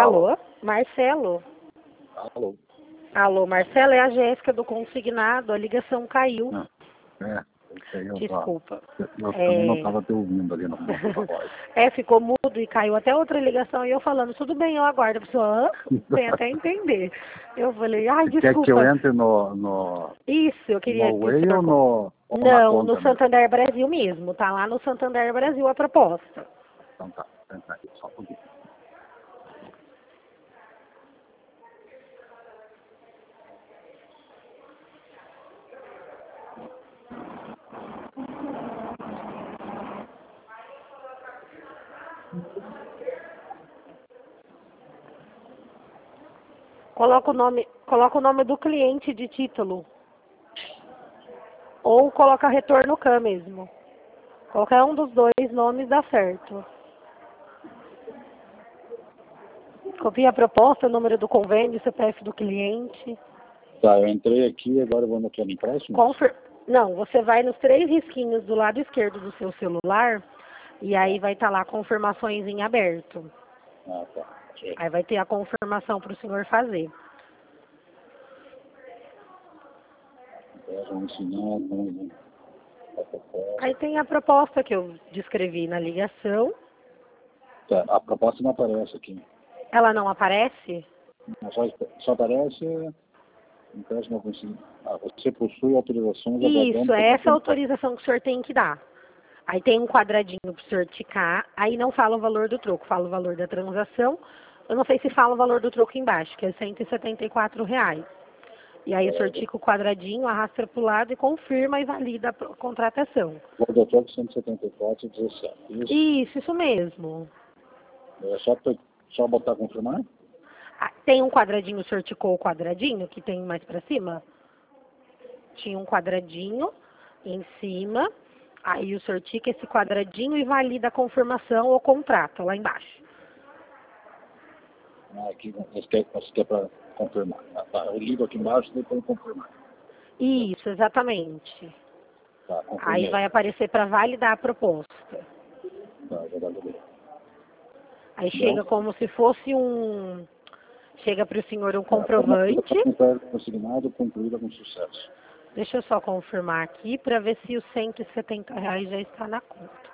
Alô? Marcelo? Alô? Alô, Marcelo, é a Jéssica do consignado, a ligação caiu. Não. Desculpa. Eu também não estava te ouvindo ali no voz. Ficou mudo e caiu até outra ligação e eu falando, tudo bem, eu aguardo. A pessoa, sem até entender. Eu falei, ai, desculpa. Quer que eu entre no Isso, eu queria... no Way ou no... Não, no Santander Brasil mesmo. Tá lá no Santander Brasil a proposta. Então tá, senta aí, só um pouquinho. Coloca o nome do cliente de título. Ou coloca retorno CAM mesmo. Qualquer um dos dois nomes dá certo. Copia a proposta, o número do convênio, CPF do cliente. Tá, eu entrei aqui, agora eu vou naquele empréstimo? Não, você vai nos 3 risquinhos do lado esquerdo do seu celular e aí vai estar lá confirmações em aberto. Ah, tá. Aí vai ter a confirmação para o senhor fazer. Aí tem a proposta que eu descrevi na ligação. Tá, a proposta não aparece aqui. Ela não aparece? Só aparece empréstimo consignado. Você possui autorização... Isso, é essa autorização que o senhor tem que dar. Aí tem um quadradinho para o senhor ticar, aí não fala o valor do troco, fala o valor da transação. Eu não sei se fala o valor do troco embaixo, que é R$174. E aí o senhor tica o quadradinho, arrasta para o lado e confirma e valida a contratação. O valor do troco 174,17. Isso mesmo. É só botar confirmar? Tem um quadradinho, o senhor ticou o quadradinho, que tem mais para cima? Tinha um quadradinho em cima, aí o senhor tica esse quadradinho e valida a confirmação ou contrato lá embaixo. Aqui, você quer para confirmar. Tá, eu ligo aqui embaixo e depois confirmar. Isso, exatamente. Tá, aí vai aparecer para validar a proposta. Tá, já validei. Aí chega como se fosse chega para o senhor um comprovante. Consignado, concluída com sucesso. Deixa eu só confirmar aqui para ver se os R$170 já está na conta.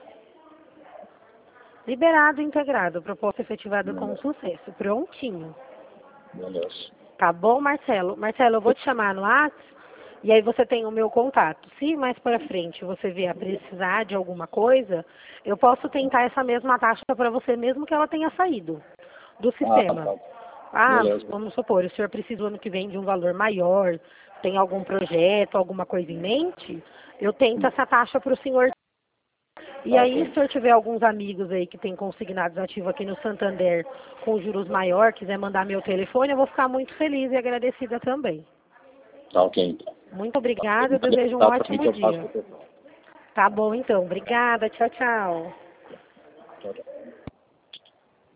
Liberado e integrado, proposta efetivada com sucesso. Prontinho. Beleza. Tá bom, Marcelo? Marcelo, eu vou te chamar no WhatsApp e aí você tem o meu contato. Se mais para frente você vier a precisar de alguma coisa, eu posso tentar essa mesma taxa para você, mesmo que ela tenha saído do sistema. Vamos supor, o senhor precisa ano que vem de um valor maior, tem algum projeto, alguma coisa em mente, eu tento essa taxa para o senhor. E aí, se o senhor tiver alguns amigos aí que tem consignados ativos aqui no Santander com juros maior, quiser mandar meu telefone, eu vou ficar muito feliz e agradecida também. Tá, ok, então. Muito obrigada, eu desejo um ótimo dia. Tá bom, então. Obrigada, tchau, tchau. Tchau, tchau.